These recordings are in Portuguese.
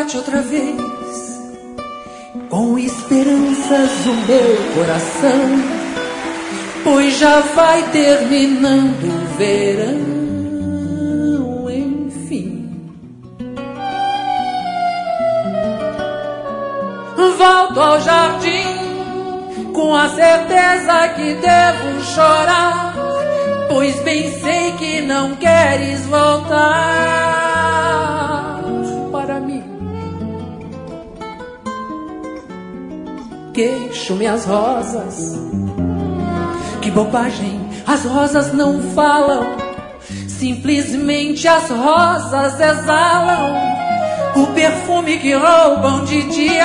bate outra vez, com esperanças o meu coração, pois já vai terminando o verão, enfim. Volto ao jardim com a certeza que devo chorar, pois bem sei que não queres voltar para mim. Queixo-me as rosas, que bobagem, as rosas não falam, simplesmente as rosas exalam o perfume que roubam de dia.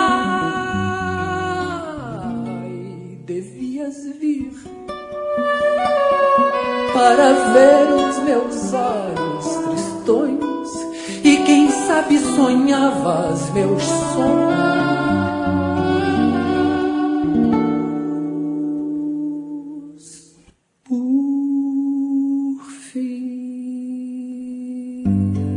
Ai, devias vir para ver os meus olhos tristonhos e quem sabe sonhavas meus sonhos. Por fim.